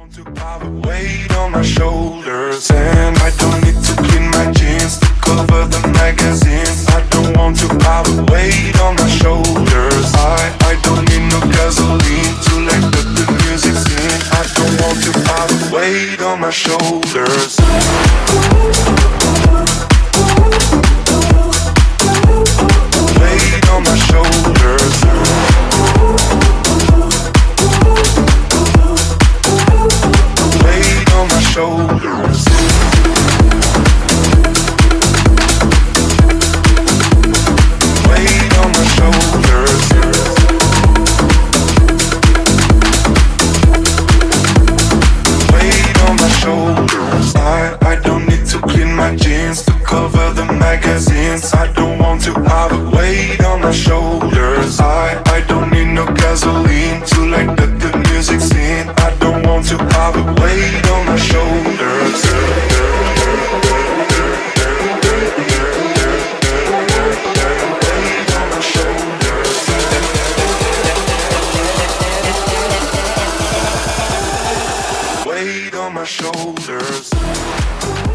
To have a weight on my shoulders, and I don't need to clean my jeans to cover the magazines. I don't want to have a weight on my shoulders. I don't need no gasoline to let the music sing. I don't want to have a weight on my shoulders. Weight on my shoulders. Weight on my shoulders. Weight on my shoulders. Weight on my shoulders. I don't need to clean my jeans to cover the magazines. I don't want to have a weight on my shoulders. I don't need no gasoline to like the music scene. I don't want to have a weight on my shoulders. Weight on my shoulders.